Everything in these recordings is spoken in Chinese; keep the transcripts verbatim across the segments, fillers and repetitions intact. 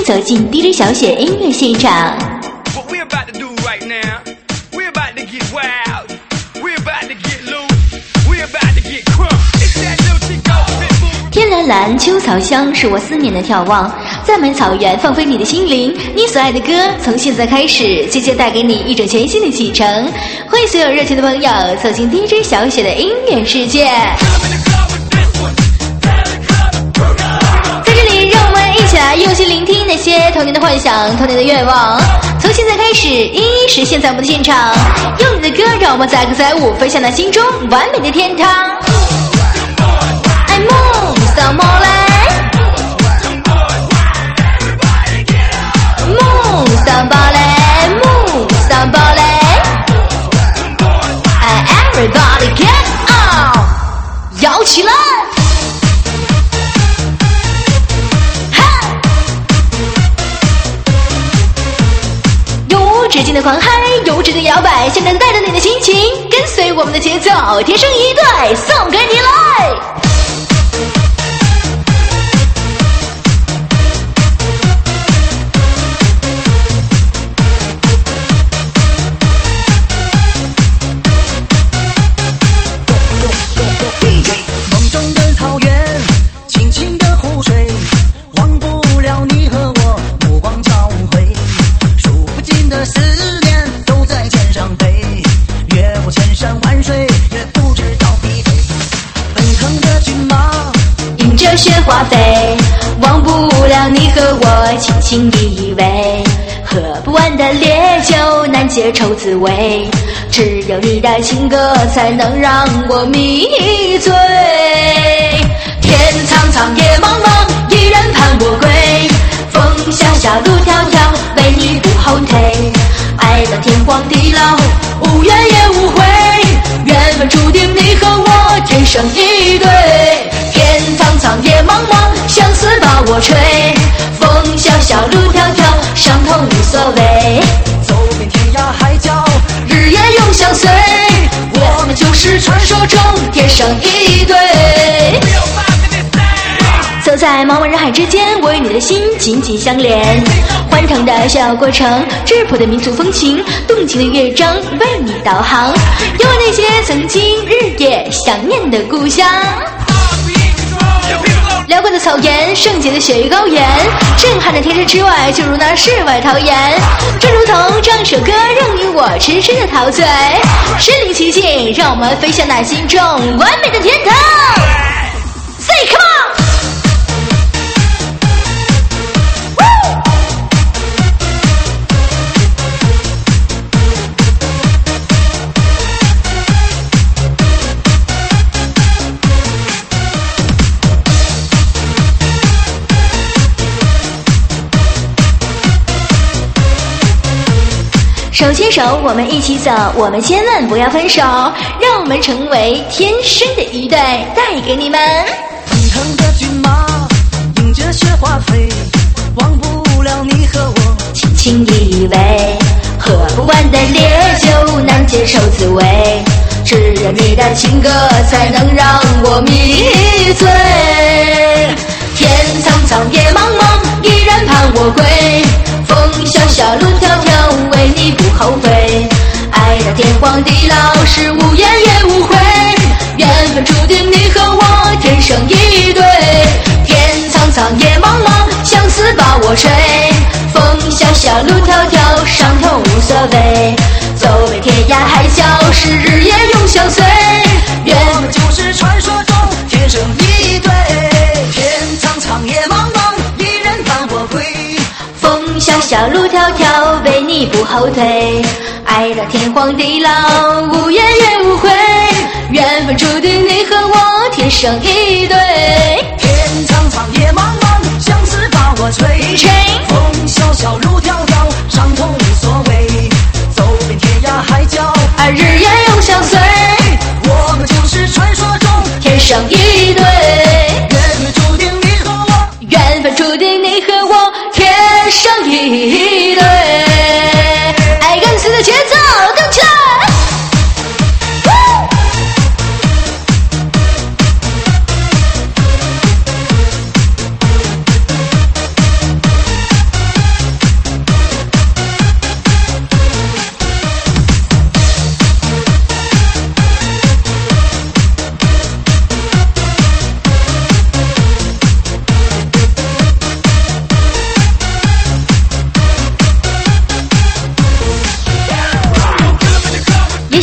走进 D J 小雪音乐现场。天蓝蓝，秋草香，是我思念的眺望。赞美草原，放飞你的心灵。你所爱的歌，从现在开始，渐渐带给你一种全新的启程。欢迎所有热情的朋友走进 D J 小雪的音乐世界。在这里，让我们一起来用心聆听那些童年的幻想、童年的愿望。从现在开始，一一实现在我们的现场。用你的歌，让我们载歌载舞，飞向那心中完美的天堂。I move some more like move somebody, move somebody. And everybody get out， 摇起来！永无止境的狂嗨，永无止境的摇摆，现在带着你的心情，跟随我们的节奏，天生一对，送给你来！雪花飞，忘不了你和我轻轻依偎，喝不完的烈酒，难解愁滋味，只有你的情歌才能让我迷醉。天苍苍，野茫茫，依然盼我归，风萧萧，路迢迢，为你不后退，爱到天荒地老，无怨也无悔，缘分注定你和我天生一对。天苍苍，野茫茫，相思把我吹，风萧萧，路迢迢，伤痛无所谓， 走遍天涯海角， 日夜永相随，我们就是传说中天生一对。走在茫茫人海之间，我与你的心紧紧相连，欢腾的逍遥过程，质朴的民族风情，动情的乐章，为你导航，有那些曾经日夜想念的故乡。辽阔的草原，圣洁的雪域高原，震撼的天之之外，就如那世外桃源。正如同这首歌，让你我痴痴的陶醉，身临其境，让我们飞向那心中完美的天堂。Say come on！手牵手，我们一起走，我们千万不要分手，让我们成为天生的一对，带给你们。 奔腾的骏马，迎着雪花飞，忘不了你和我轻轻依偎，喝不完的烈酒，难解愁滋味，只有你的情歌才能让我迷醉。天苍苍，野茫茫，依然盼我归，风萧萧，路迢迢，为你不后悔，爱到天荒地老，是无言也无悔，缘分注定你和我天生一对。天苍苍，野茫茫，相思把我吹，风萧萧，路迢迢，伤痛无所谓，走遍天涯海角，是日夜永相随， 我们就是传说中天生一对。天苍苍，野茫茫，依然盼我归， 风萧萧，路迢迢，为你不后退，爱到天荒地老，无言也无悔，缘分注定你和我天生一对。 天苍苍，野茫茫，相思把我吹，风萧萧，路迢迢，伤痛无所谓，走遍天涯海角， 而日夜永相随， 我们就是传说中天生一对。 缘分注定你和我， 缘分注定你和我天生一对。爱跟随的节奏，动起来！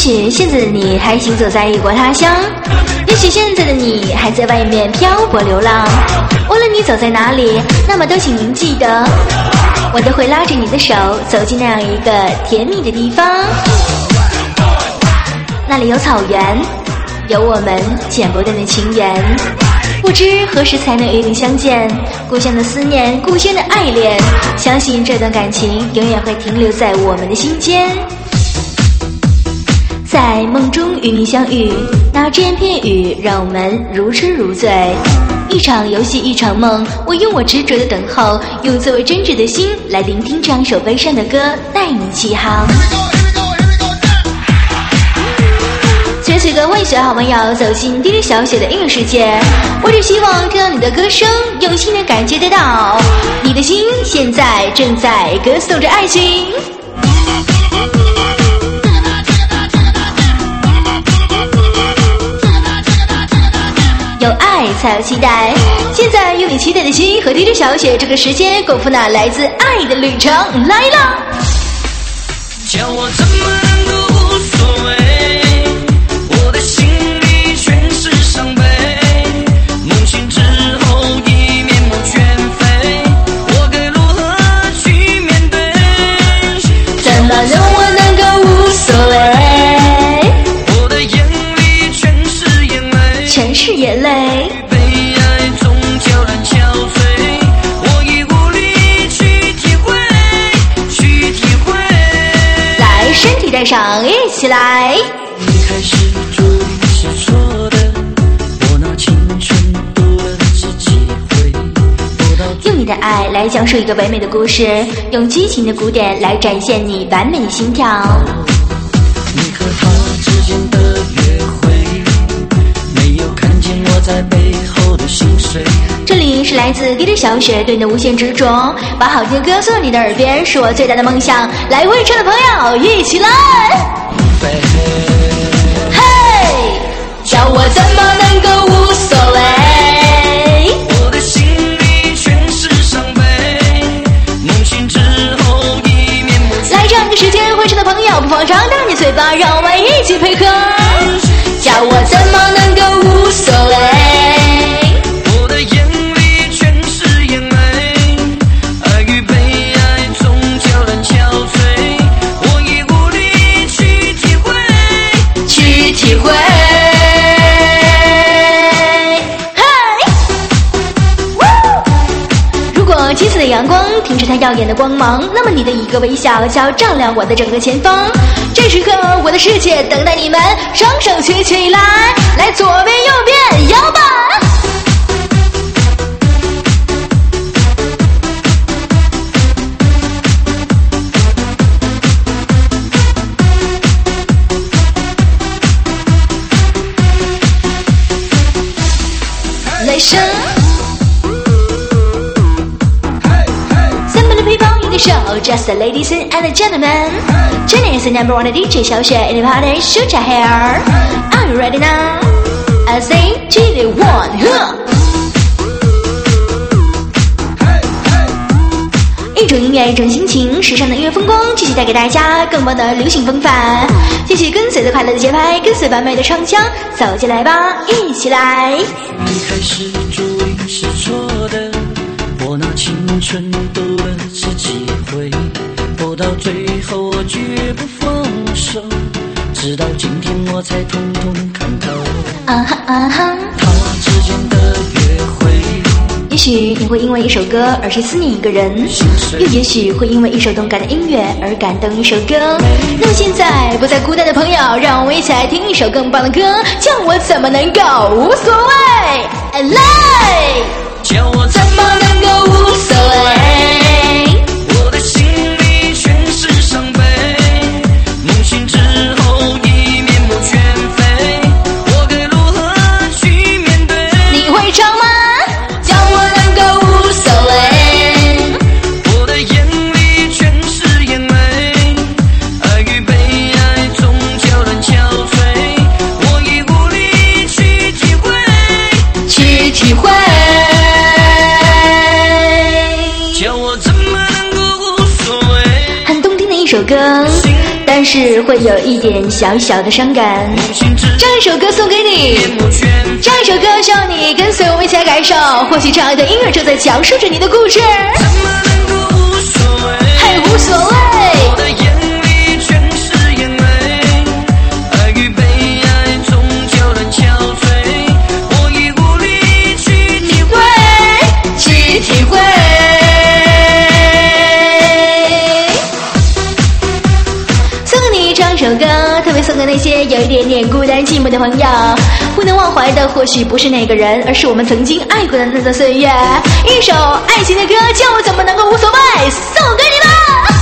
许现在的你还行走在异国他乡，也许现在的你还在外面漂泊流浪。无论你走在哪里，那么都请您记得，我都会拉着你的手走进那样一个甜蜜的地方。那里有草原，有我们剪不断的情缘，不知何时才能与你相见。故乡的思念，故乡的爱恋，相信这段感情永远会停留在我们的心间。在梦中与你相遇，那只言片语让我们如痴如醉。一场游戏一场梦，我用我执着的等候，用最为真挚的心来聆听这样一首悲伤的歌，带你起航。随随哥，欢迎所有好朋友走进滴滴小雪的音乐世界。我只希望听到你的歌声，用心的感觉得到你的心现在正在歌颂着爱情。有爱才有期待，现在用你期待的心和滴滴小雪这个时间共赴那来自爱的旅程来了。 叫我怎么能够无所谓，我的心里全是伤悲，梦醒之后已面目全非，我该如何去面对？ 怎么让我能够无所谓？ 我的眼里全是眼泪， 全是眼泪。 被爱中悄然憔悴，我已无力去体会，去体会。 来，身体带上，一起来。 一开始注定是错的，我拿青春赌了这机会， 用你的爱来讲述一个唯美的故事，用激情的鼓点来展现你完美的心跳。 你和他之间的约会，没有看见我在背后的心碎。 这里是来自滴滴小雪对你的无限执着，把好听的歌送到你的耳边，是我最大的梦想。来，会唱的朋友一起来！嘿，叫我怎么能够无所谓？ 我的心里全是伤悲，梦醒之后已面目全非。 来，这样的时间，会唱的朋友不妨张大你嘴巴，让我们一起配合。叫我怎么能够无所谓？ 我的眼里全是眼泪，爱与被爱中悄然憔悴，我已无力去体会， 去体会。如果金色的阳光停止它耀眼的光芒，那么你的一个微笑就要照亮我的整个前方。这时刻，我的世界等待你们，双手举起来，来左边右边摇摆。雷声。Just the ladies and gentlemen, Jenny is the number one D J 小雪 in the party, shoot your hair. Are you ready now? I say, two, one, huh. 一种音乐，一种心情，时尚的音乐风光，继续带给大家更棒的流行风范。继续跟随着快乐的节拍，跟随完美的唱腔，走进来吧，一起来。 一开始注定是错的，我拿青春赌了这机会，不到最后我绝不放手，直到今天我才通通看透。 啊哈啊哈， 他之间的约会， 也许你会因为一首歌而去思念一个人，又也许会因为一首动感的音乐而感动一首歌。那么现在不再孤单的朋友，让我们一起来听一首更棒的歌，叫我怎么能够无所谓？来， 叫我怎怎么能够无所谓？ 我的心里全是伤悲，梦醒之后已面目全非，我该如何去面对？ 你会唱吗？叫我能够无所谓。 我的眼里全是眼泪，爱与被爱中悄然憔悴，我已无力去体会， 去体是会有一点小小的伤感。这样一首歌送给你，这样一首歌希望你跟随我们一起来感受，或许这样的音乐正在讲述着你的故事。嘿，无所谓。 我的眼里全是眼泪，爱与被爱终究能憔悴，我已无力去体会， 去体会。送给你这样一首歌，特别送给那些有一点点孤单寂寞的朋友。不能忘怀的或许不是那个人，而是我们曾经爱过的那段岁月。一首爱情的歌，叫我怎么能够无所谓，送给你了。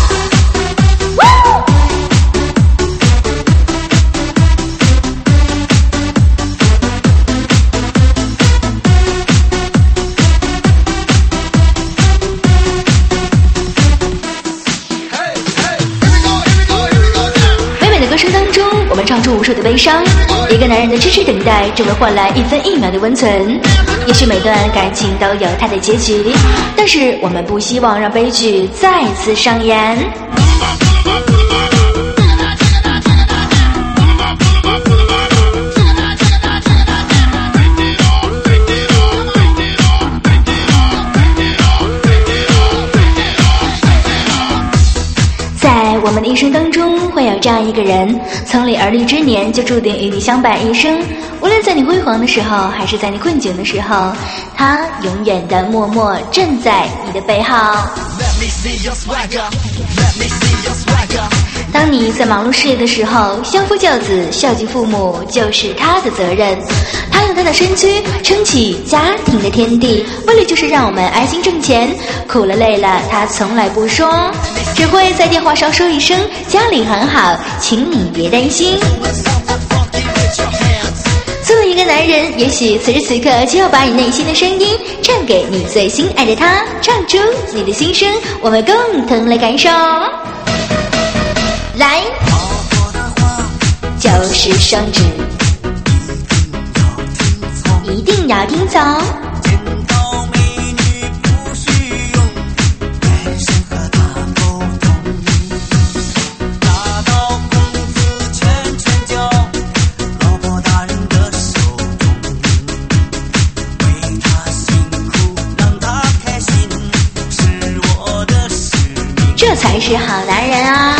唱出无数的悲伤，一个男人的痴痴等待，只为换来一分一秒的温存。也许每段感情都有它的结局，但是我们不希望让悲剧再次上演。我们的一生当中会有这样一个人，从你而立之年就注定与你相伴一生。无论在你辉煌的时候，还是在你困窘的时候，他永远的默默站在你的背后。当你在忙碌事业的时候，相夫教子、孝敬父母就是他的责任。他用他的身躯撑起家庭的天地，为了就是让我们安心挣钱。苦了累了，他从来不说，只会在电话上说一声家里很好，请你别担心。作为一个男人，也许此时此刻就要把你内心的声音唱给你最心爱的他，唱出你的心声，我们共同来感受。来，就是圣旨，一定要听从。这才是好男人啊！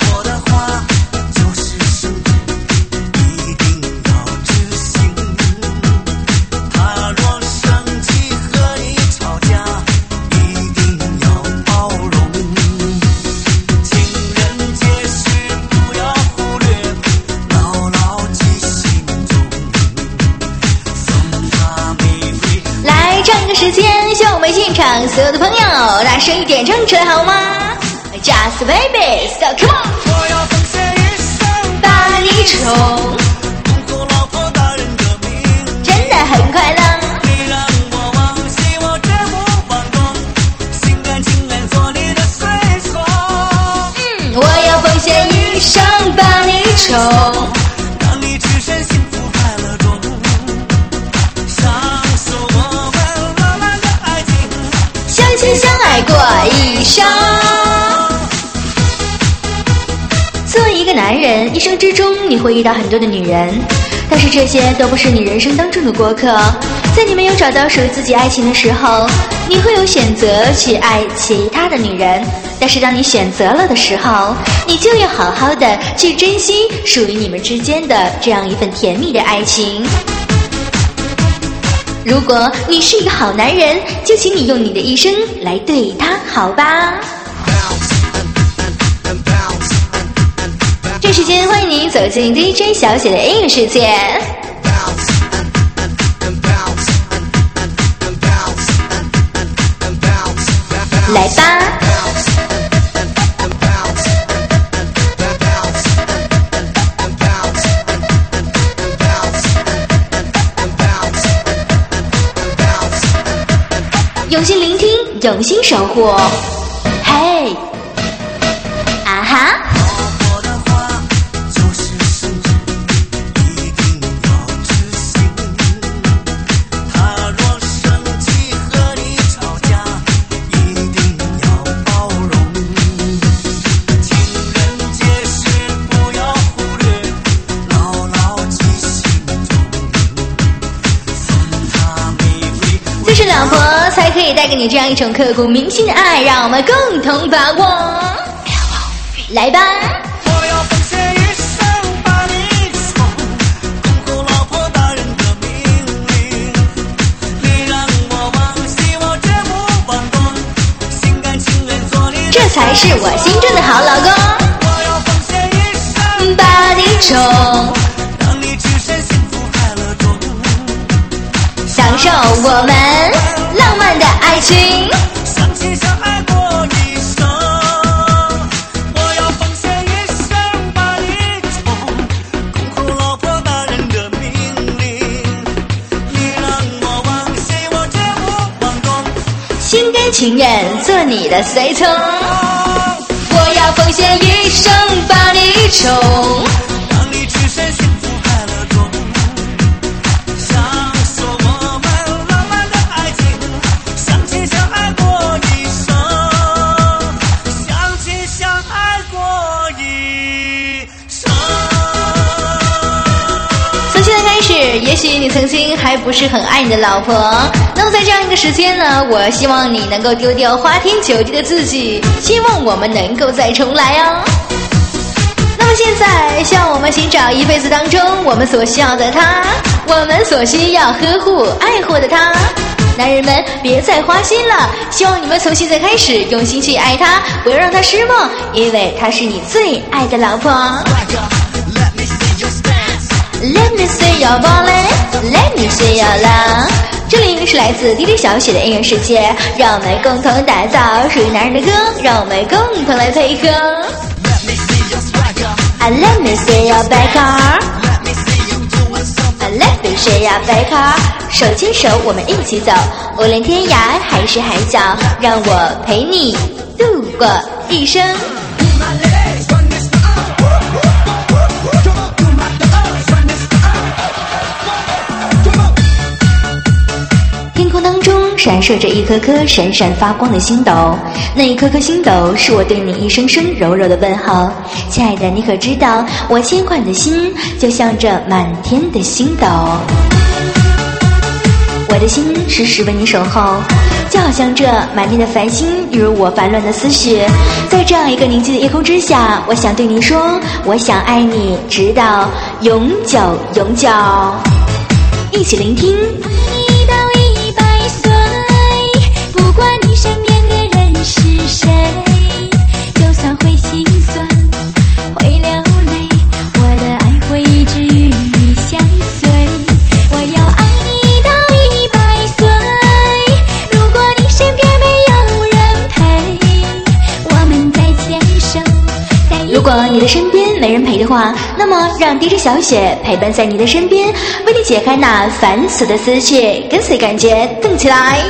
时间，希望我们现场所有的朋友大声一点唱出来好吗 ？Just baby, so come on！ 我要奉献一生把你宠，恭贺老婆大人革命，真的很快乐。你让我忘记我绝不放纵，心甘情愿做你的随从。嗯，我要奉献一生把你宠，让你置身幸福快乐中。相爱过一生。作为一个男人，一生之中你会遇到很多的女人，但是这些都不是你人生当中的过客。在你没有找到属于自己爱情的时候，你会有选择去爱其他的女人，但是当你选择了的时候，你就要好好的去珍惜属于你们之间的这样一份甜蜜的爱情。如果你是一个好男人，就请你用你的一生来对他好吧。这时间欢迎你走进 D J 小姐的音乐世界，来吧。用心聆听，用心守护。嘿，啊哈！不只是老婆才可以带给你这样一种刻骨铭心的爱，让我们共同把握。来吧。 我要奉献一生把你宠，恭候老婆大人的命令。你让我往昔，我绝不忘动，心甘情愿做你的。 这才是我心中的好老公。 我要奉献一生把你宠， 让你置身幸福快乐中， 享受我们浪漫的爱情。 相亲相爱过一生。我要奉献一生把你宠，恭候老婆大人的命令。你让我往昔，我绝不忘动， 心甘情愿做你的随从。我要奉献一生把你宠， 让你置身幸福快乐中，享受我们浪漫的爱情，相亲相爱过一生，相亲相爱过一生。 从现在开始，也许你曾经还不是很爱你的老婆，那么在这样一个时间呢，我希望你能够丢掉花天酒地的自己，希望我们能够再重来哦。那么现在，希望我们寻找一辈子当中我们所需要的他，我们所需要呵护爱护的他。男人们别再花心了，希望你们从现在开始用心去爱他，不要让他失望，因为他是你最爱的老婆。Let me see your body, let me see your love。这里是来自 D J 小雪的音乐世界，让我们共同打造属于男人的歌，让我们共同来配合。I let me see your back car, I let me see your back car。手牵手，我们一起走，无论天涯还是海角，让我陪你度过一生。天空当中闪烁着一颗颗闪闪发光的星斗，那一颗颗星斗是我对你一声声柔柔的问候。亲爱的，你可知道我牵挂你的心就像这满天的星斗，我的心时时为你守候，就好像这满天的繁星犹如我烦乱的思绪。在这样一个宁静的夜空之下，我想对你说，我想爱你直到永久永久。一起聆听。 不管你身边的人是谁，就算会心酸会流泪，我的爱会一直与你相随。我要爱你到一百岁，如果你身边没有人陪，我们再牵手在一起。 如果你的身边没人陪的话，那么让 D J 小雪陪伴在你的身边，为你解开那繁琐的思绪，跟随感觉动起来。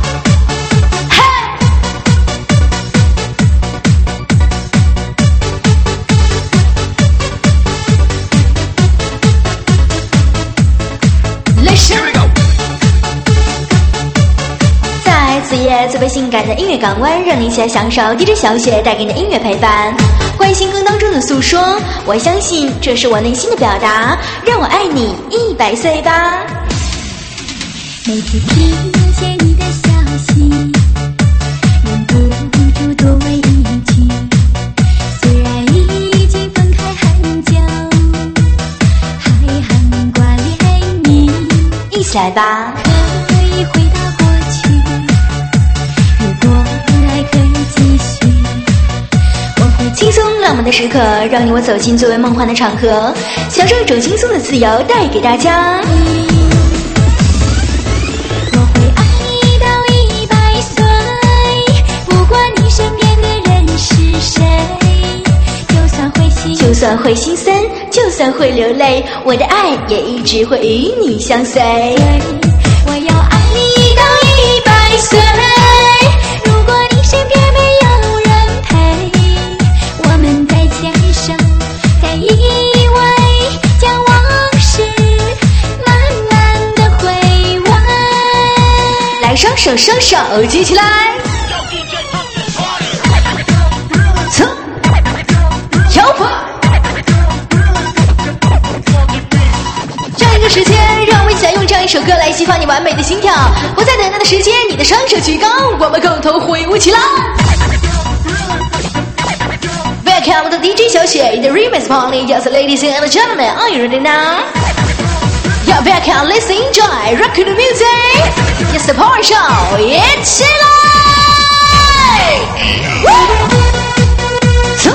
最为性感的音乐港湾，让你一起来享受 D J 小雪带给你的音乐陪伴。关于星空当中的诉说，我相信这是我内心的表达，让我爱你一百岁吧。 每次听见你的消息，忍不住多问一句，虽然已经分开很久，还很挂念你。 一起来吧。 可以回到过去，如果爱可以继续，我会轻松浪漫的时刻，让你我走进最为梦幻的场合，享受一种轻松的自由，带给大家。 我会爱你到一百岁，不管你身边的人是谁，就算会心就算会心酸，就算会流泪，我的爱也一直会与你相随。 我要爱你到一百岁，如果你身边没有人陪，我们再牵手再依偎，将往事慢慢的回味。 来，双手双手举起来，走，摇摆。这样一个时间，让我们一起来用这样一首歌来激发你完美的心跳，不再等待的时间，你的双手举高，我们共同挥舞起来。Welcome to D J 小雪 in the remix party, yes, ladies and gentlemen, are you ready now? Yeah, welcome, let's enjoy rock the music. Yes, the power show, 一起来！走。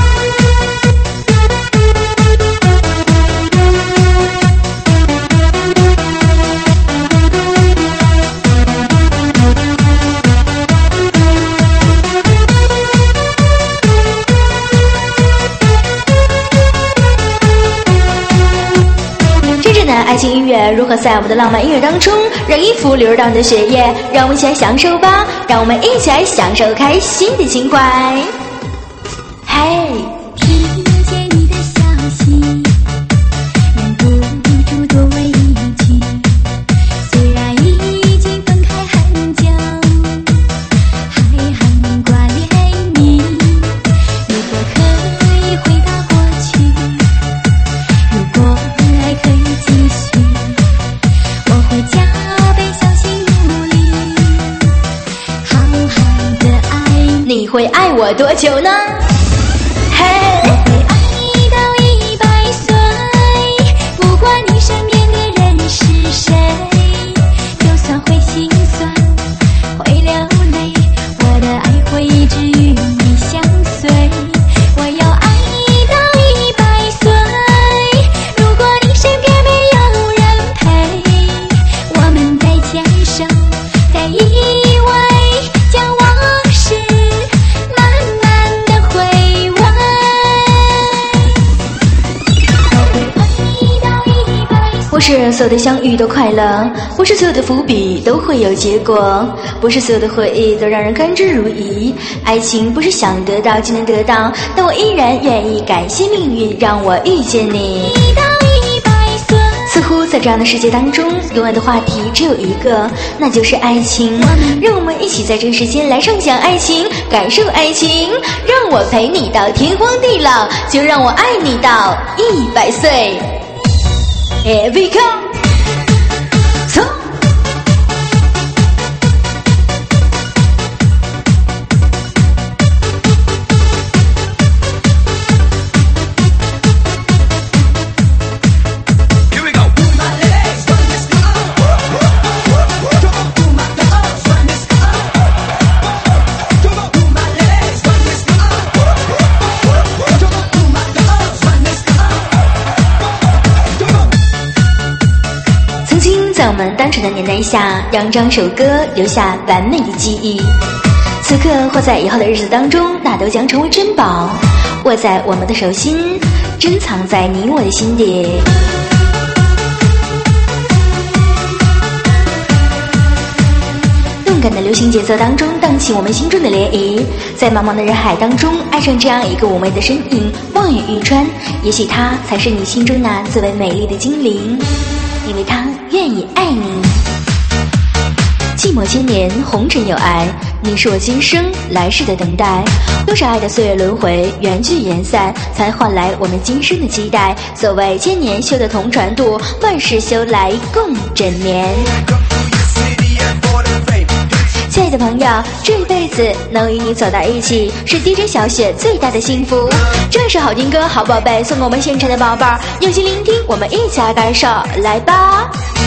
爱情音乐如何在我们的浪漫音乐当中让音符流入到你的血液？让我们一起来享受吧！让我们一起来享受开心的情怀。嘿， 听见你的消息，忍不住多问一句，虽然已经分开很久，还很挂念你。如果可以回到过去，如果爱可以继续，我会加倍小心努力，好好的爱你。 你会爱我多久呢？嘿， 我会爱你到一百岁，不管你身边的人是谁，就算会心酸，会流泪，我的爱会一直与你相随。我要爱你到一百岁，如果你身边没有人陪，我们在牵手，在依偎，将往事慢慢的回味。 不是所有的相遇都快乐，不是所有的伏笔都会有结果，不是所有的回忆都让人甘之如饴。爱情不是想得到就能得到，但我依然愿意感谢命运让我遇见你。似乎在这样的世界当中，永远的话题只有一个，那就是爱情。让我们一起在这个时间来畅想爱情，感受爱情。让我陪你到天荒地老，就让我爱你到一百岁。Here we go， 走。在我们单纯的年代下，让这首歌留下完美的记忆。此刻或在以后的日子当中，那都将成为珍宝，握在我们的手心，珍藏在你我的心底。动感的流行节奏当中，荡起我们心中的涟漪。在茫茫的人海当中，爱上这样一个妩媚的身影，望眼欲穿。也许她才是你心中那最为美丽的精灵。因为他愿意爱你。寂寞千年，红尘有爱，你是我今生来世的等待。多少爱的岁月轮回，缘聚缘散，才换来我们今生的期待。所谓千年修得同船渡，万事修来共枕眠。亲爱的朋友，这一辈子能与你走到一起，是 D J 小雪最大的幸福。这首好听歌，好宝贝送给我们现场的宝贝儿，用心聆听，我们一起来感受，来吧。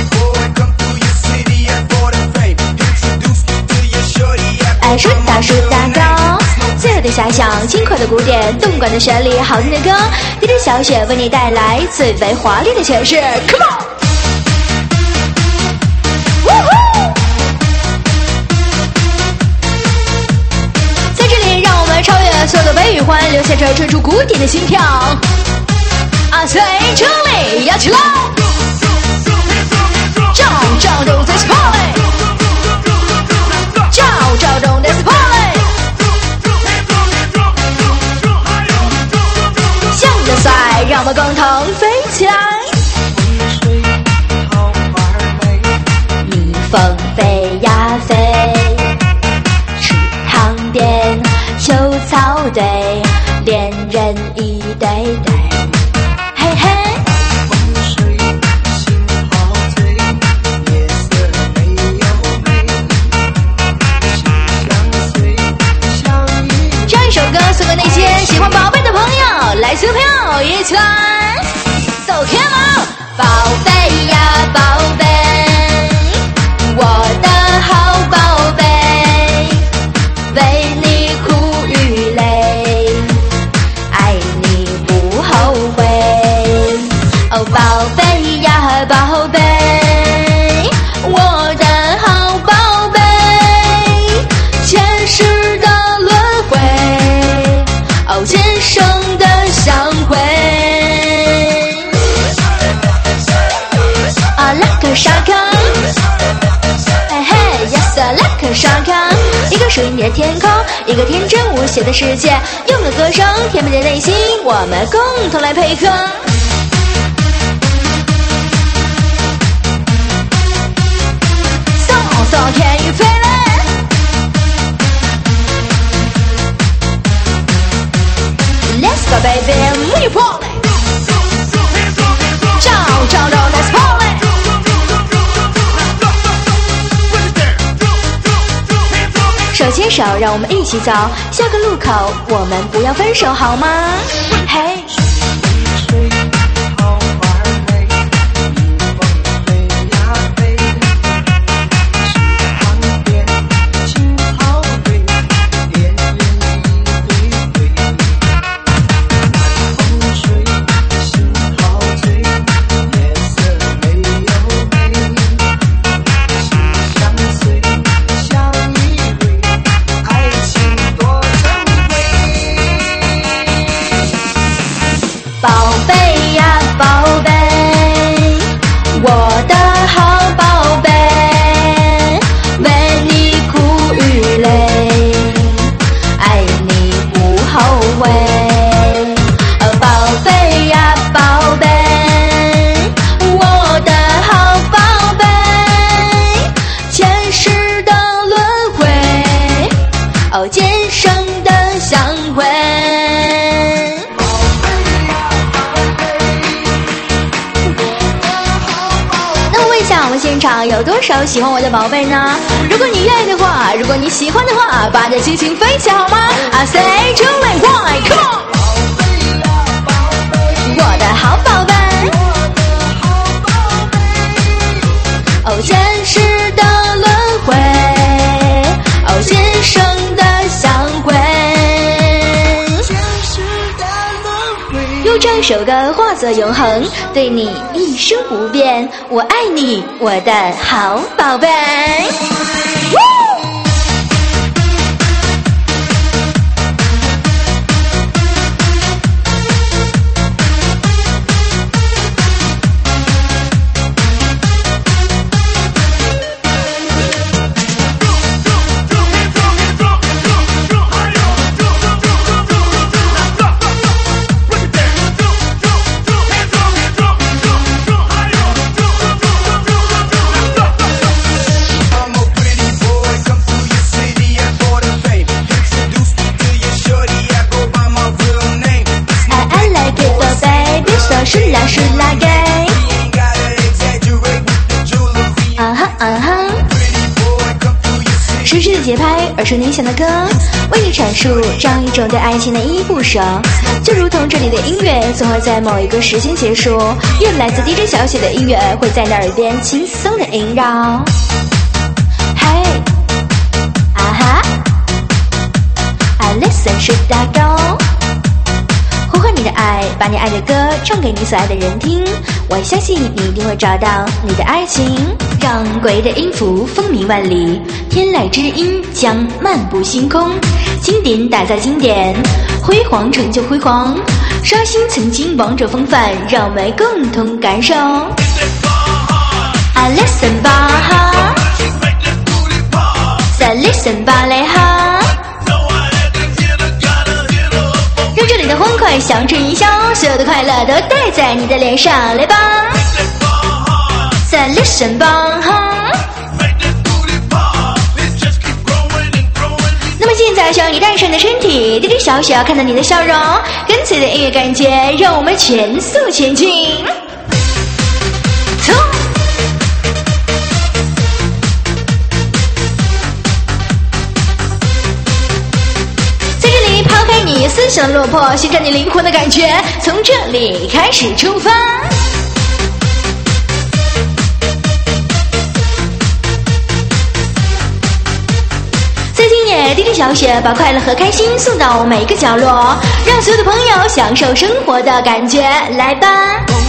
爱说大说大高，最后的遐想，轻快的鼓点，动感的旋律，好听的歌 ，D J 小雪为你带来最为华丽的诠释 ，Come on！超越所有的悲与欢，留下这追逐古典的心跳。啊，最这里要起来，照照动 this party， 照照动 this party， 向着赛，让我们共同飞起来。蜜蜂飞呀飞，池塘边。秋草堆，恋人一对对，嘿嘿。 起来 ，So come on， 宝贝呀宝贝，我的好宝贝，为你哭与泪，爱你不后悔。哦，宝贝呀宝贝，我的好宝贝，前世的轮回，哦，今生的相会。啊，拉克沙康，嘿嘿 ，yes， 拉克沙康，一个属于你的天空，一个天真无邪的世界，用了歌声甜美的内心，我们共同来配合。So can you feel it? Let's go, baby, move your body. 照照照 ，Let's party. 手牵手，让我们一起走。下个路口，我们不要分手，好吗？嘿。现场有多少喜欢我的宝贝呢？如果你愿意的话，如果你喜欢的话，把这激情飞起好吗 ？I say to me, why come？ 我的好宝贝，哦，前世的轮回，哦，今生的相会。用这首歌化作永恒，对你一生不变。我爱你，我的好宝贝。是啦是啦给，啊哈啊哈，实时的节拍，耳熟能详的歌，为你阐述这样一种对爱情的依依不舍，就如同这里的音乐总会在某一个时间结束，因为来自 D J 小雪的音乐会在你耳边轻松的萦绕。嘿，啊哈 ，I listen to that girl。呼唤你的爱，把你爱的歌唱给你所爱的人听。我相信你一定会找到你的爱情，让诡异的音符风靡万里，天籁之音将漫步星空。经典打造经典，辉煌成就辉煌，刷新曾经王者风范，让我们共同感受。I listen 吧哈，再 listen 吧嘞哈。让这里的欢快响彻云霄，所有的快乐都带在你的脸上，来吧！再 listen 吧哈。那么现在，希望你带上你的身体，滴滴小小看到你的笑容，跟随着音乐感觉，让我们全速前进。冲！在这里抛开你私思想落魄，欣赏你灵魂的感觉，从这里开始出发。在今夜 D J 小雪把快乐和开心送到每个角落，让所有的朋友享受生活的感觉，来吧。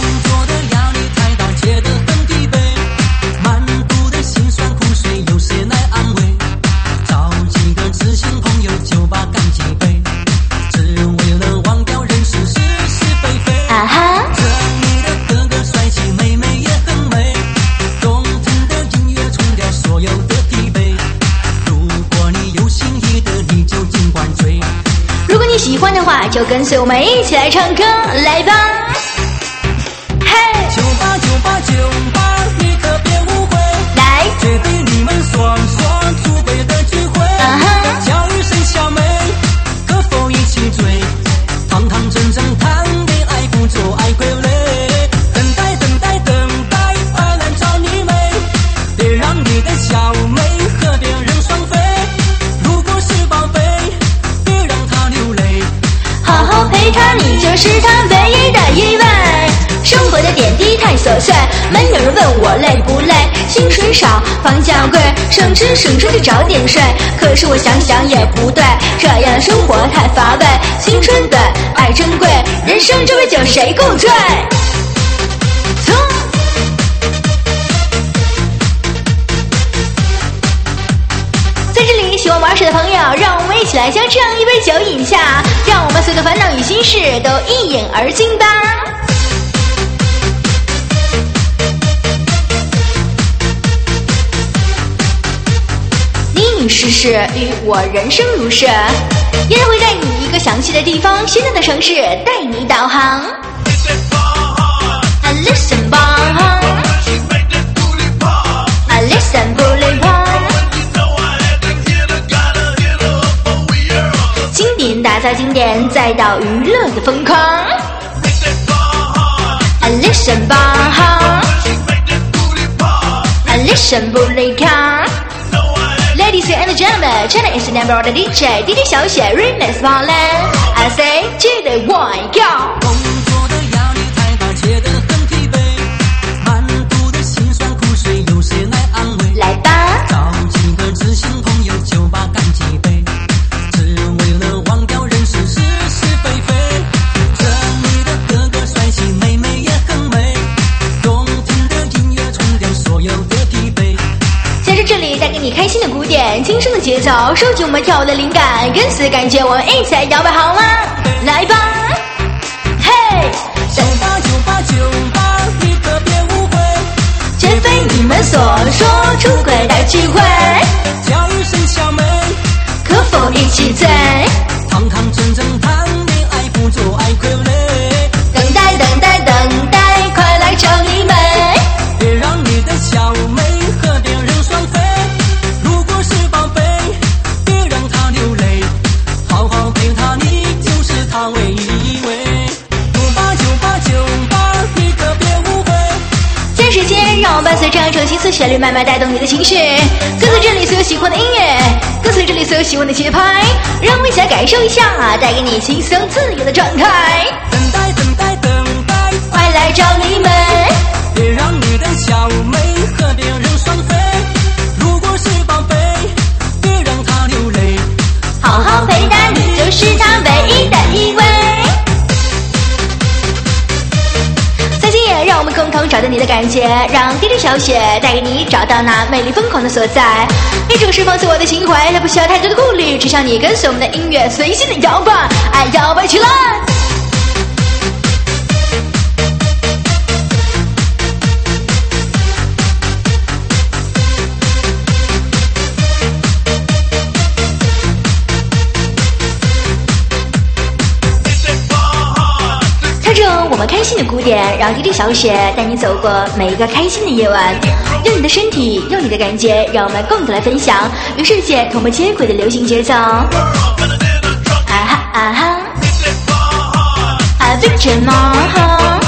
喜欢的话就跟随我们一起来唱歌，来吧。嘿， 九八九八九八，你可别误会， 来， 绝对你们双双祖辈的聚会。 啊哈， 叫一声小妹，可否一起追？堂堂正正谈恋爱，不做爱傀儡。等待等待等待，快来找你妹，别让你的小妹和别人双飞。如果是宝贝， 好好陪他，你就是他唯一的意外。生活的点滴太琐碎，没有人问我累不累。薪水少，房价贵，省吃省睡就早点睡。可是我想想也不对，这样的生活太乏味。青春对，爱珍贵，人生这杯酒谁够醉？从在这里，喜欢玩水的朋友，让我们一起来将这样一杯酒饮下，让我们所有的烦恼与心事都一饮而尽吧。你与世事，与我人生如是，依然会带你一个详细的地方，新的城市带你导航。I listen bar, I listen bully bar。经典打造经典，再到娱乐的疯狂。I listen bar, I listen bully car。Ladies and gentlemen, China is the number one D J D J 小雪 Remix Ballin。I say 记得我要。 工作的压力太大，切得很疲惫，满肚的辛酸苦水，有谁来安慰？ 来吧， 找几个知心朋友，就把干几杯。 你开心的鼓点，轻声的节奏，收集我们跳舞的灵感，跟随感觉，我们一起来摇摆好吗？来吧，嘿， 九八九八九八，你可别误会， 绝非你们所说出轨的聚会。 叫一声小妹， 可否一起醉？ 堂堂正正谈恋爱，不做爱傀儡。 等待等待等待，快来找你妹， 别让你的小妹和别人双飞。 让我们伴随这样一首青涩旋律，慢慢带动你的情绪，跟随这里所有喜欢的音乐，跟随这里所有喜欢的节拍，让我们一起来感受一下，带给你轻松自由的状态。 等待等待等待， 快来找你们， 别让你的小妹和别人双飞。如果是宝贝，别让她流泪， 好好陪她，你就是她唯一的依偎。让我们共同找到你的感觉，让 D J 小雪带给你找到那美丽疯狂的所在。一种释放自我的情怀，它不需要太多的顾虑，只需要你跟随我们的音乐随心的摇摆，爱摇摆起来。我们开心的鼓点，让 D J 小雪带你走过每一个开心的夜晚，用你的身体，用你的感觉，让我们共同来分享与世界同步接轨的流行节奏。啊哈啊哈，啊 Victor Mar，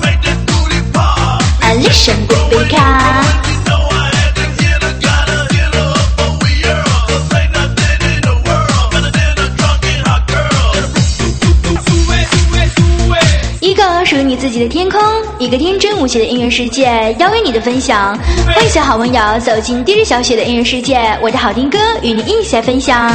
啊 Listen Baby Car。 己的天空，一个天真无邪的音乐世界，邀约你的分享。欢迎小好朋友走进D J小雪的音乐世界，我的好听歌与你一起来分享。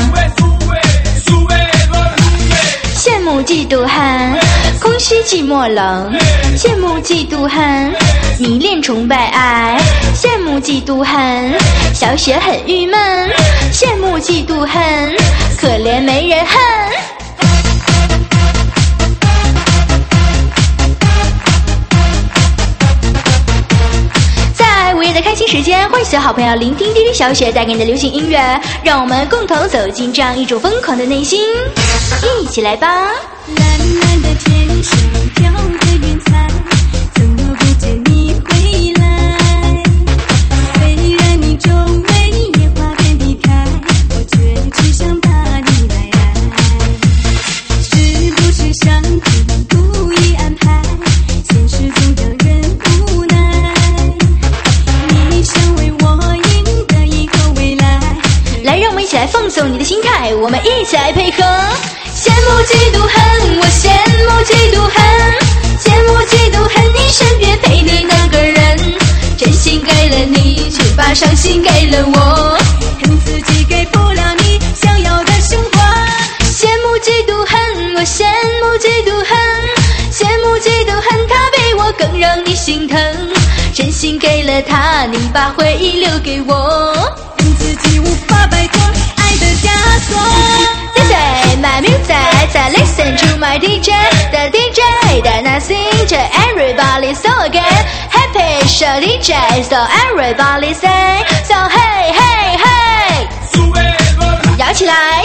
羡慕嫉妒恨，空虚寂寞冷，羡慕嫉妒恨，迷恋崇拜爱，羡慕嫉妒恨，小雪很郁闷，羡慕嫉妒恨，可怜没人恨。午夜的开心时间，欢迎所有好朋友聆听D J小雪带给你的流行音乐，让我们共同走进这样一种疯狂的内心，一起来吧。 蓝蓝的天上飘着云彩，怎么不见你回来？虽然你周围野花遍地开，我却只想把你来爱。是不是上天故意安排，现实总让人无奈？ 来，让我们一起来放松你的心态，我们一起来配合。羡慕嫉妒恨，我羡慕嫉妒恨，羡慕嫉妒恨你身边陪你那个人，真心给了你，却把伤心给了我， 恨自己给不了你想要的生活。 羡慕嫉妒恨，我羡慕嫉妒恨，羡慕嫉妒恨他比我更让你心疼，真心给了他，你把回忆留给我， 恨自己无法摆脱爱的枷锁。 This is my music, so listen to my D J, the D J that I sing to everybody so again. Happy show D J, so everybody say, so hey hey hey. 摇起来！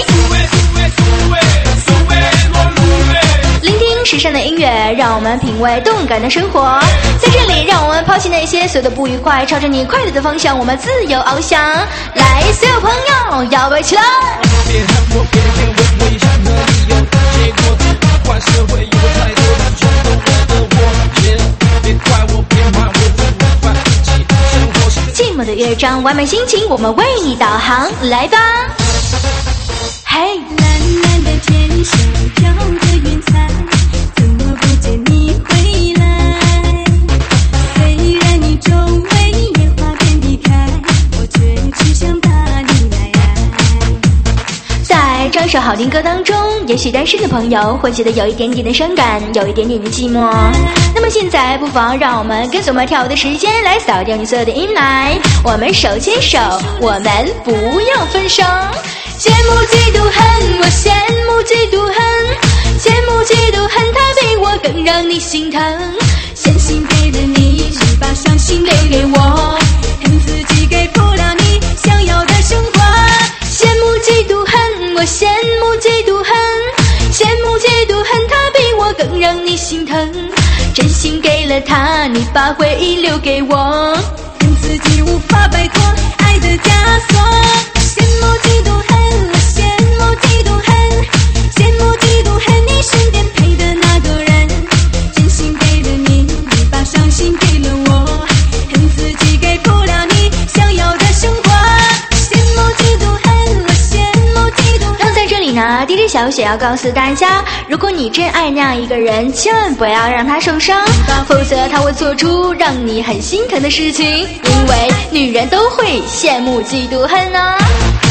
聆听时尚的音乐，让我们品味动感的生活。在这里，让我们抛弃那些所有的不愉快，朝着你快乐的方向，我们自由翱翔。来，所有朋友，摇摆起来！ 别喊我，别给我为什么理由？结果这坏社会有太多人冲动我的我，别怪我，别骂我，无法一起生活。 寂寞的乐章，完美心情，我们为你导航，来吧！嘿， 蓝蓝的天上飘着云彩，怎么不见你回来？虽然你周围野花遍地开，我却只想把你来爱。 在这首好听歌当中，也许单身的朋友会觉得有一点点的伤感，有一点点的寂寞。那么现在不妨让我们跟随我们跳舞的时间来扫掉你所有的阴霾，我们手牵手，我们不要分手。羡慕嫉妒恨，我羡慕嫉妒恨，羡慕嫉妒恨他比我更让你心疼， 真心给了你，你把伤心留给我，恨自己给不了你想要的生活。 羡慕嫉妒恨，我羡慕嫉妒恨，羡慕嫉妒恨他比我更让你心疼，真心给了他，你把回忆留给我， 恨自己无法摆脱爱的枷锁。羡慕嫉妒恨，我羡慕嫉妒恨，羡慕嫉妒恨你身边陪的那个人，真心给了你，你把伤心给了我，恨自己给不了你想要的生活。羡慕嫉妒恨，我羡慕嫉妒恨。 那在这里呢 ，D J 小雪要告诉大家，如果你真爱那样一个人，千万不要让他受伤，否则他会做出让你很心疼的事情，因为女人都会羡慕嫉妒恨呢、啊。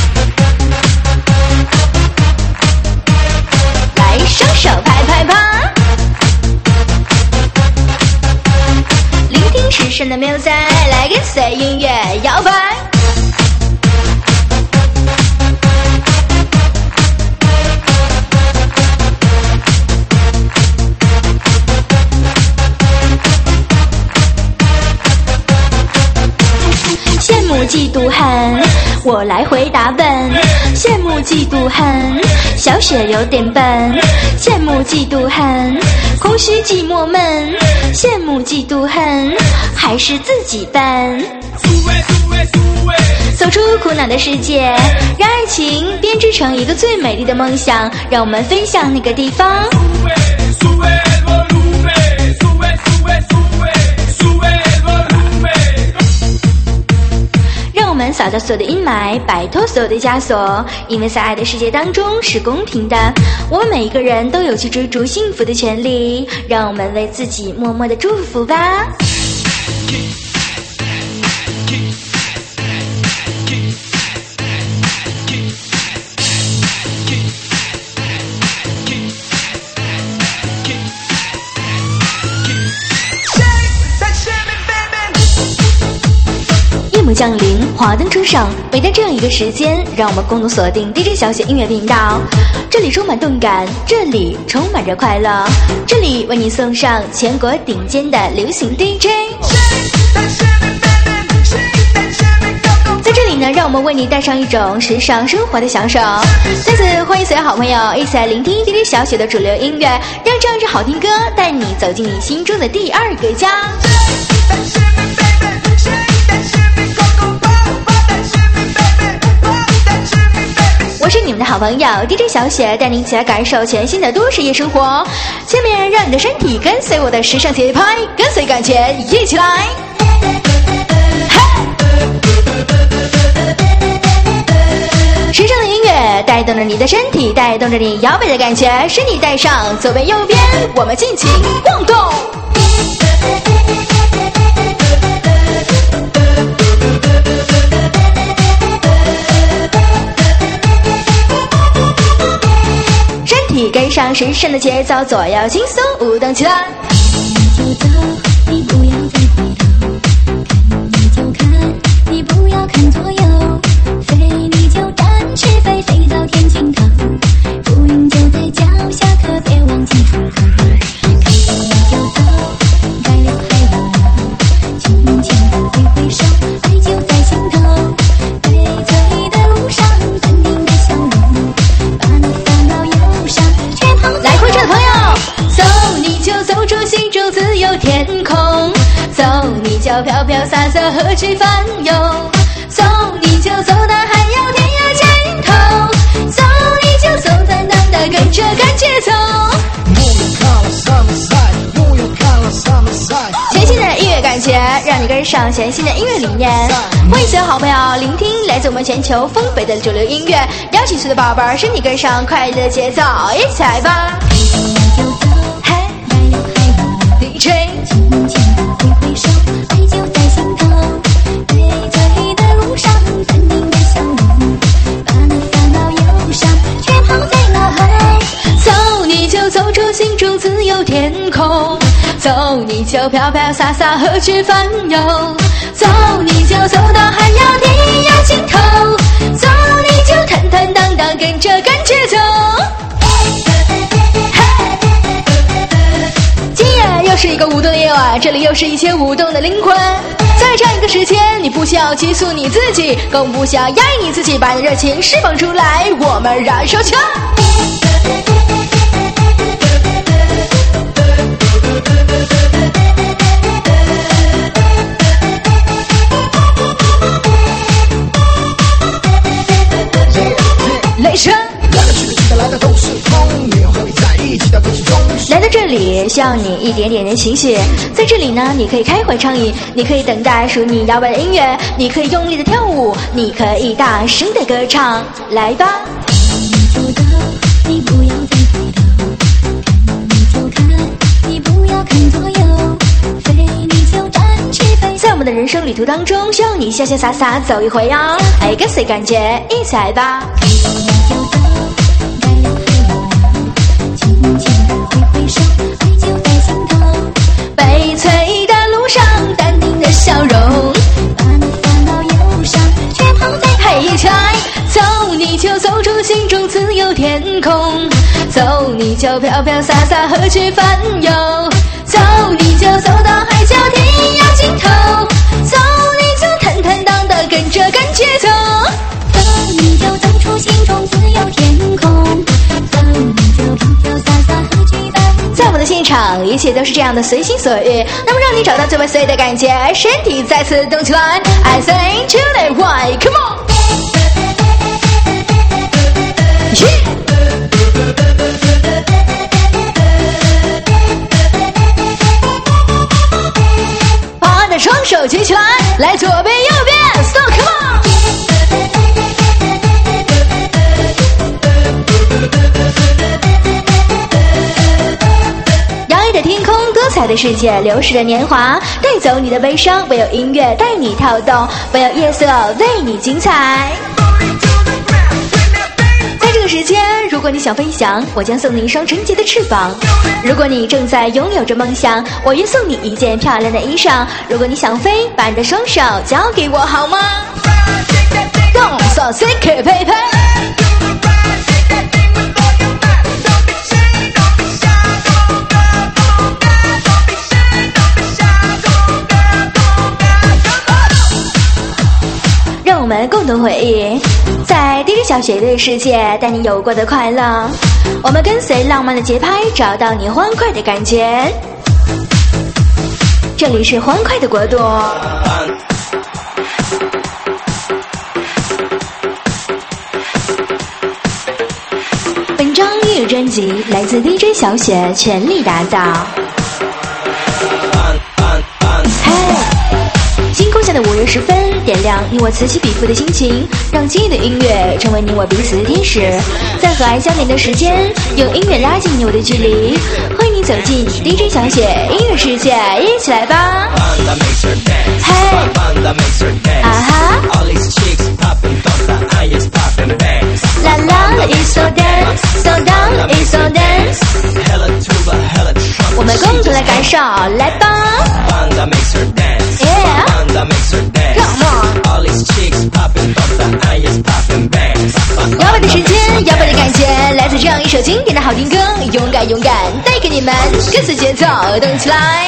来，双手拍拍拍，聆听时尚的 music， 来跟随音乐摇摆。羡慕嫉妒恨，我来回答问。羡慕嫉妒恨，小雪有点笨。羡慕嫉妒恨，空虚寂寞闷。羡慕嫉妒恨，还是自己笨。走出苦恼的世界，让爱情编织成一个最美丽的梦想，让我们飞向那个地方。让我们团扫掉所有的阴霾，摆脱所有的枷锁，因为在爱的世界当中是公平的，我们每一个人都有去追逐幸福的权利，让我们为自己默默的祝福吧。夜幕降临，华灯初上，每当这样一个时间，让我们共同锁定 D J 小雪音乐频道。这里充满动感，这里充满着快乐，这里为你送上全国顶尖的流行 D J。在这里呢，让我们为你带上一种时尚生活的享受。再次欢迎所有好朋友一起来聆听 D J 小雪的主流音乐，让这样一支好听歌带你走进你心中的第二个家。我是你们的好朋友 D J 小雪，带你一起来感受全新的都市夜生活。下面让你的身体跟随我的时尚节拍，跟随感觉一起来。时尚的音乐带动着你的身体，带动着你摇摆的感觉，身体带上，左边右边，我们尽情晃动。身体跟上时尚的节奏，左右轻松舞动起来。 你就走，你不要再回头，看你就看，你不要看左右，飞你就展翅飞，飞到天尽头，浮云就在脚下，可别忘记出口。看你就走，该留还留，轻轻地挥挥手，爱就在心头，悲催的路上，淡定的笑容，把那烦恼忧伤全抛在来，会唱的朋友，走你就走出心中自由天空，走你就飘飘洒洒何去烦忧，走你就走到海洋天涯尽头，走你就走坦荡的跟着感觉走。全新的音乐感觉，让你跟上全新的音乐理念。欢迎所有好朋友聆听来自我们全球丰北的主流音乐，邀请所有的宝贝儿身体跟上快乐的节奏，一起来吧。嘿 D J 轻轻地挥挥手，爱就在心头，悲催的路上，淡定的笑容，把那烦恼忧伤全抛在脑后。 走你就走出心中自由天空，走你就飘飘洒洒何去烦忧，走你就走到海洋天涯尽头，走你就坦坦荡荡跟着感觉走。今夜又是一个舞动的夜晚，这里又是一些舞动的灵魂。在这样一个时间，你不需要激素你自己，更不需要压抑你自己，把你的热情释放出来，我们燃烧起来。雷声来到这里需要你一点点的情绪，在这里呢，你可以开怀畅饮，你可以等待属你摇摆的音乐，你可以用力的跳舞，你可以大声的歌唱，来吧。 你就走，你不要再回头，看你就看，你不要看左右，飞你就展翅飞。 在我们的人生旅途当中，需要你潇潇洒洒走一回哦，哎，跟随感觉一起来吧。 你就走，该留还留，轻轻地挥挥手，爱就在心头， 悲催的路上，淡定的笑容， 把那烦恼忧伤全抛在嘿，一起来。走你就走出心中自由天空，走你就飘飘洒洒何去烦忧，走你就走到海角天涯尽头，走你就坦坦荡荡跟着感觉走， 走你就走出心中自由天空，走你就飘飘洒洒何去烦忧。 在我们的现场，一切都是这样的随心所欲，那么让你找到最为随的感觉，身体再次动起来 I say to the right come on yeah! 把你的双手举起来，来左边右边 so come on 彩的世界，流逝的年华，带走你的悲伤，唯有音乐带你跳动，唯有夜色为你精彩。在这个时间，如果你想飞翔，我将送你一双纯洁的翅膀；如果你正在拥有着梦想，我愿送你一件漂亮的衣裳。如果你想飞，把你的双手交给我好吗？动作 C K 佩佩。让我们共同回忆，在D J小雪的世界带你有过的快乐。我们跟随浪漫的节拍，找到你欢快的感觉。这里是欢快的国度。本张音乐专辑来自 D J 小雪全力打造。星空下的午夜时分，点亮你我此起彼伏的心情，让轻易的音乐成为你我彼此的天使，在和爱相连的时间，用音乐拉近你我的距离。欢迎你走进 D J 小雪音乐世界，一起来吧！嘿，啊哈，啦啦 ，It's so dance, so down, it's so dance。我们共同来感受，来吧！ Yeah. Come on. 摇摆的时间，摇摆的感觉，来自这样一首经典的好听歌，勇敢勇敢带给你们，跟随节奏动起来。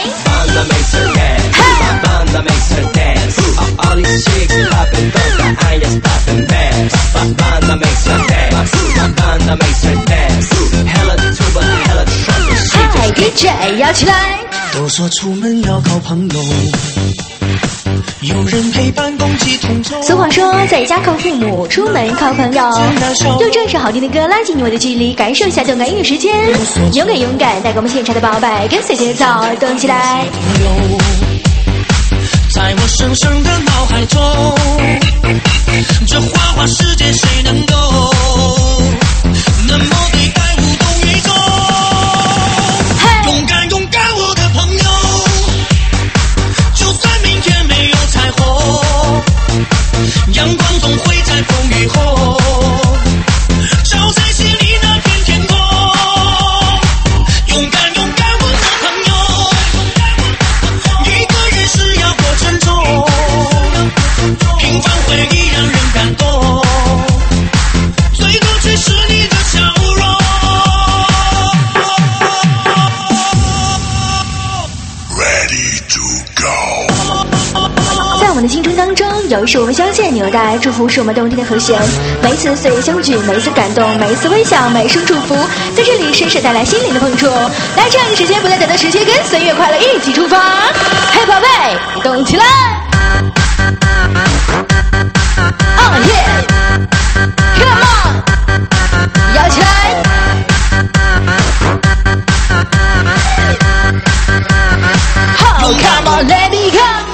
嗨 D J 摇起来。 都说出门要靠朋友，有人陪伴共济同舟。 俗话说，在家靠父母，出门靠朋友。用这首好听的歌拉近你我的距离，感受一下动感音乐时间。勇敢勇敢带给我们现场的宝贝，跟随节奏动起来。 在我深深的脑海中，这花花世界谁能够那么地带无动于衷？勇敢勇敢我的朋友，就算明天没有彩虹，阳光总会在风雨后照在心里那片天空。勇敢勇敢我的朋友，一个人是要过沉重，平凡回忆让人感动，最多只是你的笑容。 在我们的青春当中，有是我们相见纽带，祝福是我们动听的和弦。每一次岁月相聚，每一次感动，每一次微笑，每一声祝福，在这里深深带来心灵的碰触。来，这样一个时间，不再等待时间，跟随乐快乐一起出发。嘿，宝贝，动起来！哦耶 ，Come on， 摇起来！好 ，Come on，Let it go。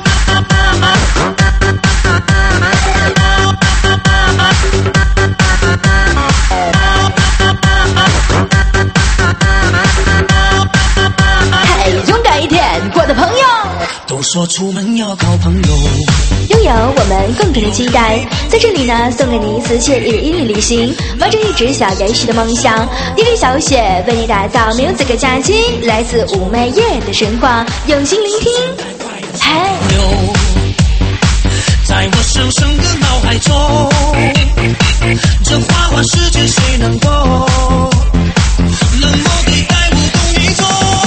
嘿，勇敢一点，我的朋友。 都说出门要靠朋友， 拥有我们共同的期待，在这里呢，送给你一次惬意的音乐旅行，完成一直小延续的梦想。D J 小雪为你打造 music 假期，来自妩媚夜的神话，用心聆听。嘿， 在我深深的脑海中，这花花世界谁能够冷漠地带无动于衷？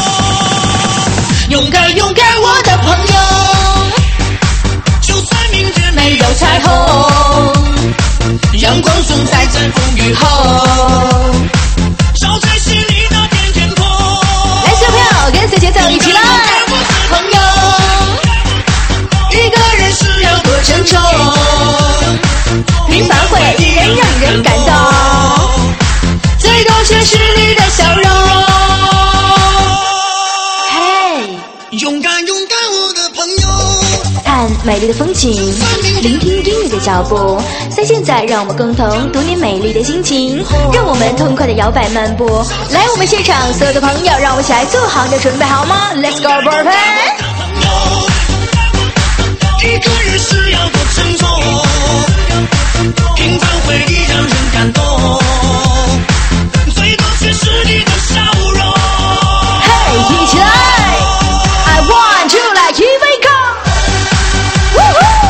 勇敢勇敢我的朋友，就算明天没有彩虹，阳光总在在风雨后照在心里那片天空。 来，小朋友跟随节奏一起来。 朋友，一个人是要多沉重， 平凡回忆仍让人感动， 最多却是你的笑容。 嘿， 勇敢勇敢我的朋友， 看美丽的风景，聆听音乐的脚步。在现在，让我们共同读你美丽的心情，让我们痛快的摇摆漫步。来，我们现场所有的朋友，让我们一起来做好你的准备，好吗 ？Let's go, baby！ 一个人是要多沉重，平凡回忆让人感动，最多却是你的笑容。 嘿，一起来 ！I want you like here we go！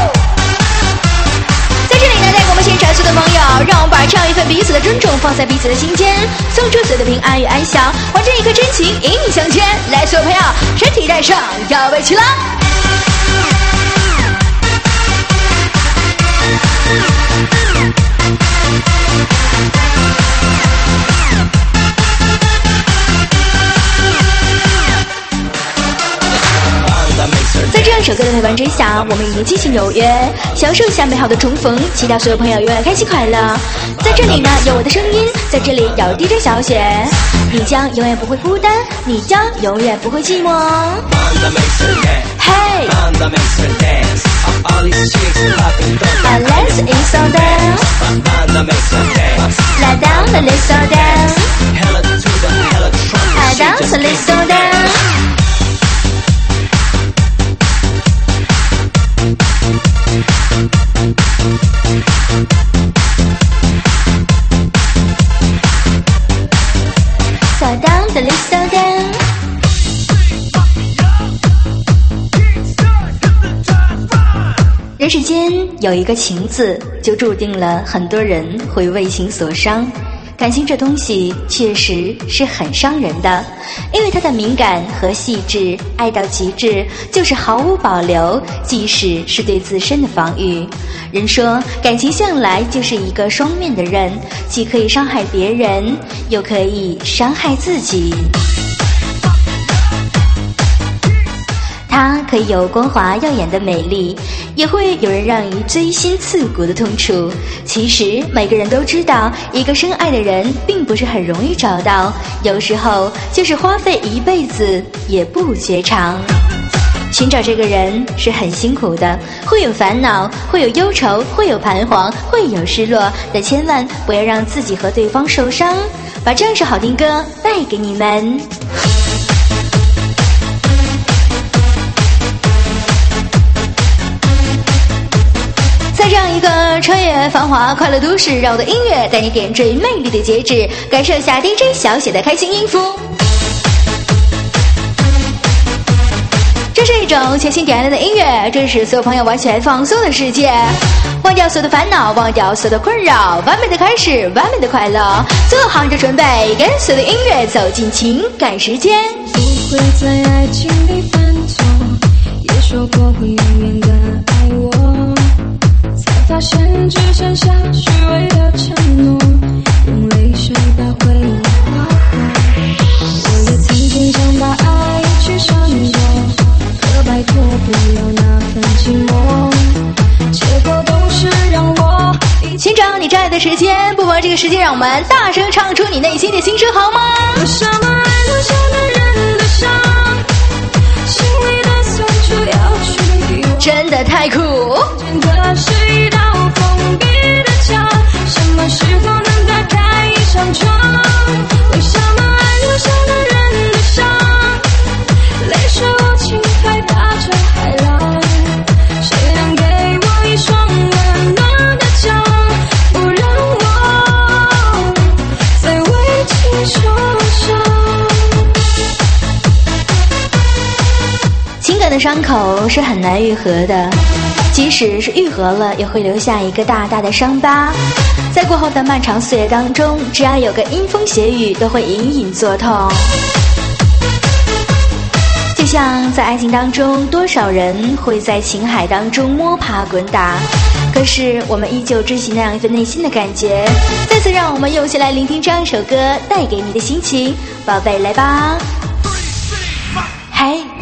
在这里呢，带给我们现场所有的朋友，让我们把这样一份彼此的尊重放在彼此的心间，送出所有的平安与安详，完成一颗真情，引你相牵。来，所有朋友，身体带上，摇摆起来！在这样首歌的陪伴之下，我们与你激情有约，享受一下美好的重逢，期待所有朋友永远开心快乐。在这里呢，有我的声音，在这里有 D J 小雪，你将永远不会孤单，你将永远不会寂寞。Hey, let's is so dance. Lie down, let's so dance. Lie down, let's so dance.人世间有一个情字，就注定了很多人会为情所伤。感情这东西确实是很伤人的，因为它的敏感和细致，爱到极致就是毫无保留，即使是对自身的防御。人说感情向来就是一个双面的刃，既可以伤害别人，又可以伤害自己。它可以有光滑耀眼的美丽，也会有人让你锥心刺骨的痛楚。其实每个人都知道，一个深爱的人并不是很容易找到，有时候就是花费一辈子也不觉长。寻找这个人是很辛苦的，会有烦恼，会有忧愁，会有彷徨，会有失落，但千万不要让自己和对方受伤。把这样一首好听歌带给你们。在这样一个穿越繁华快乐都市，让我的音乐带你点缀魅力的节制，感受一下 D J 小雪的开心音符。这是一种全新点亮的音乐，这是所有朋友完全放松的世界，忘掉所有的烦恼，忘掉所有的困扰，完美的开始，完美的快乐。做好你的准备，跟随着音乐走进情感时间。 不会在爱情里犯错，也说过会永远的爱我，才发现只剩下虚伪的承诺，用泪水把回忆划过。我也曾经想把爱去闪躲，可拜托不要那份寂寞，结果都是让我寻找你真爱的时间，不妨这个时间让我们大声唱出你内心的心声，好吗？ 为什么爱留下的人的伤，心里的酸楚要去遗忘， 真的太酷。 真的是一道封闭的墙，什么时候能打开一扇窗？为什么爱留下的人的伤，泪水无情还打着海浪，谁能给我一双温暖的脚，不让我再为情受伤。 情感的伤口是很难愈合的，即使是愈合了，也会留下一个大大的伤疤。在过后的漫长岁月当中，只要有个阴风斜雨，都会隐隐作痛。就像在爱情当中，多少人会在情海当中摸爬滚打，可是我们依旧珍惜那样一份内心的感觉。再次让我们用心来聆听这样一首歌带给你的心情，宝贝来吧。嘿，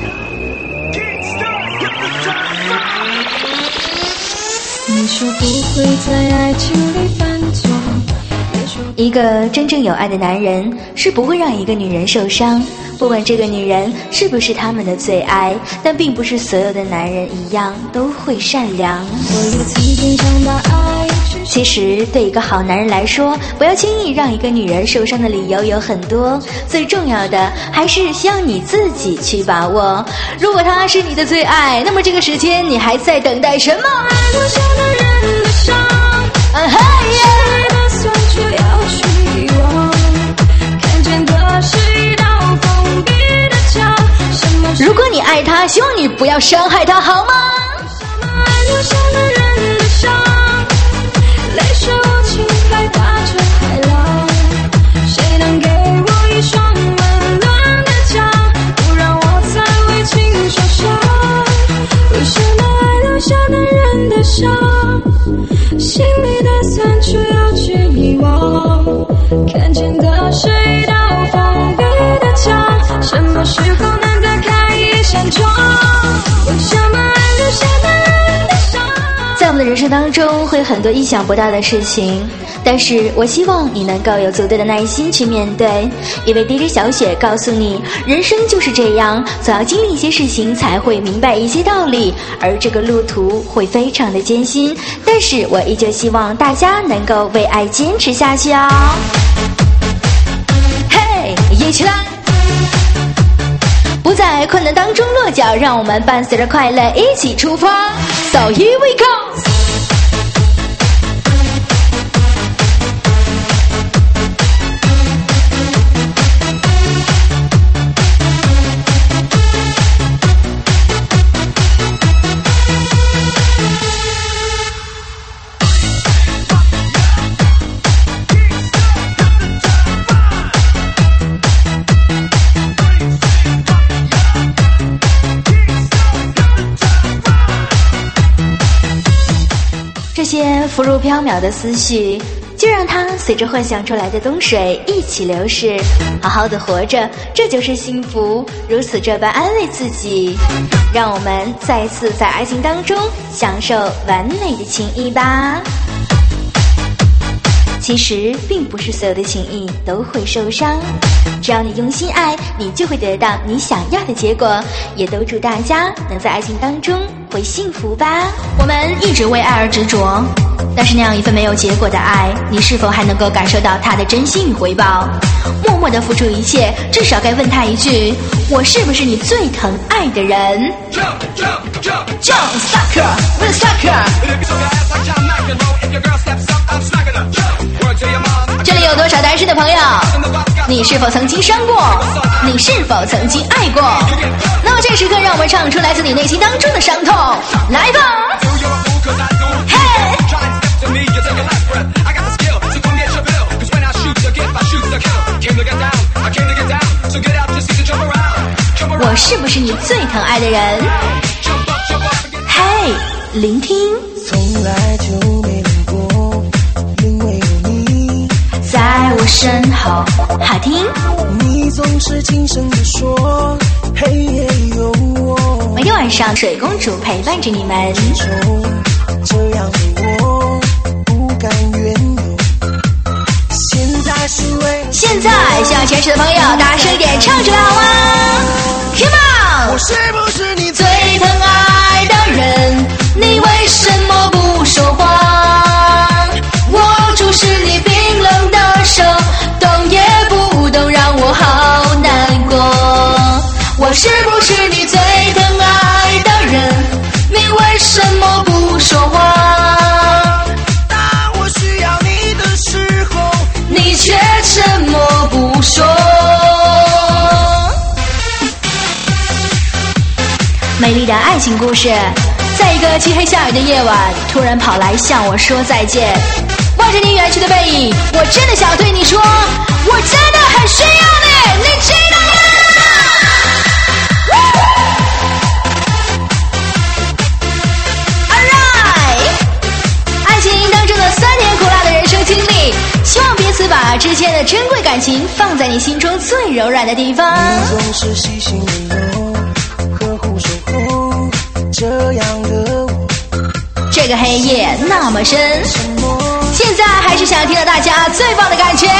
你说不会在爱情里犯错，也说一个真正有爱的男人是不会让一个女人受伤，不管这个女人是不是他们的最爱，但并不是所有的男人一样都会善良。其实对一个好男人来说，不要轻易让一个女人受伤的理由有很多，最重要的还是希望你自己去把握。如果他是你的最爱，那么这个时间你还在等待什么？啊哈耶！如果你爱他，希望你不要伤害他，好吗？ 心里的酸楚要去遗忘，看见的是一道封闭的墙，什么时候能再开一扇窗？为什么爱留下男人的伤？ 在我们的人生当中会有很多意想不到的事情，但是我希望你能够有足够的耐心去面对，因为 D J 小雪告诉你，人生就是这样，总要经历一些事情才会明白一些道理，而这个路途会非常的艰辛，但是我依旧希望大家能够为爱坚持下去哦。嘿，一起来！不在困难当中落脚，让我们伴随着快乐一起出发。So here we go！这些浮如缥缈的思绪，就让它随着幻想出来的东水一起流逝，好好的活着，这就是幸福。如此这般安慰自己，让我们再次在爱情当中享受完美的情谊吧。其实并不是所有的情谊都会受伤，只要你用心爱，你就会得到你想要的结果。也都祝大家能在爱情当中会幸福吧。我们一直为爱而执着，但是那样一份没有结果的爱，你是否还能够感受到它的珍惜与回报？默默地付出一切，至少该问他一句，我是不是你最疼爱的人？ Jump, jump, jump, Jump, sucker, with sucker。 这里有多少单身的朋友？你是否曾经伤过？你是否曾经爱过？那么这时刻让我们唱出来自你内心当中的伤痛，来吧！嘿！我是不是你最疼爱的人？嘿，聆听。 从来就没冷过，因为有你在我身后，好听。 你总是轻声地说，嘿耶有我。 每天晚上水公主陪伴着你们。 这样的我不甘愿有。现在是为现在需要全实的朋友大声一点唱出来好吗 ？Come on！ 我是不是你最疼爱的人？你为什么不说话？握住是你冰冷的手，动也不动，让我好难过。我是不是你最疼爱的人？你为什么不说话？ 当我需要你的时候， 你却沉默不说。美丽的爱情故事，在一个漆黑下雨的夜晚，突然跑来向我说再见。望着你远去的背影，我真的想对你说，我真的很需要你，你知道吗？爱情当中的酸甜苦辣的人生经历，希望彼此把之间的珍贵感情放在你心中最柔软的地方。 你总是细心温柔，呵护守候，这样的我。 这个黑夜那么深，现在还是想听到大家最棒的感觉。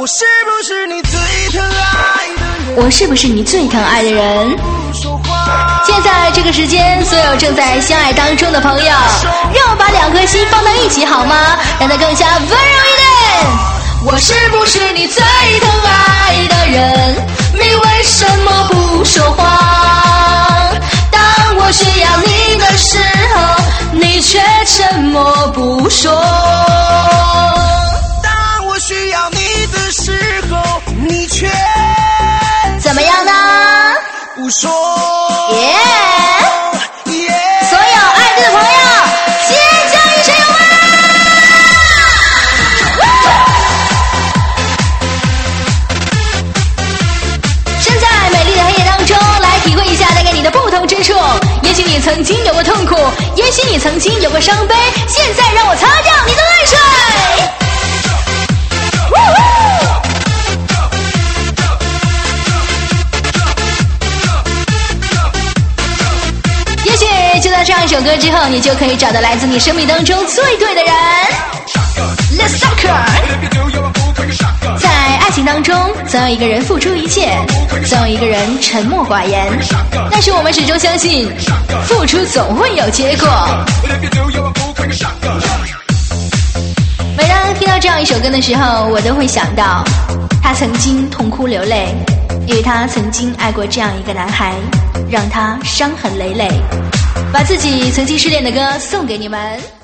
我是不是你最疼爱的人？ 我是不是你最疼爱的人？ 不说话。 现在这个时间，所有正在相爱当中的朋友，让我把两颗心放到一起好吗？让它更加温柔一点。我是不是你最疼爱的人？你为什么不说话？当我需要你的时候，你却沉默不说。 当我需要你的时候，你却怎么样呢？ 不说。 耶、 yeah! yeah! 所有爱着的朋友，尖叫一声有吗？身在美丽的黑夜当中，来体会一下带给你的不同之处。也许你曾经有过痛苦，也许你曾经有过伤悲，现在让我擦掉你的泪水。也许就在这样一首歌之后，你就可以找到来自你生命当中最对的人。Let's talk。在爱情当中，总有一个人付出一切，总有一个人沉默寡言，但是我们始终相信，付出总会有结果。每当听到这样一首歌的时候，我都会想到，他曾经痛哭流泪，因为他曾经爱过这样一个男孩，让他伤痕累累。把自己曾经失恋的歌送给你们。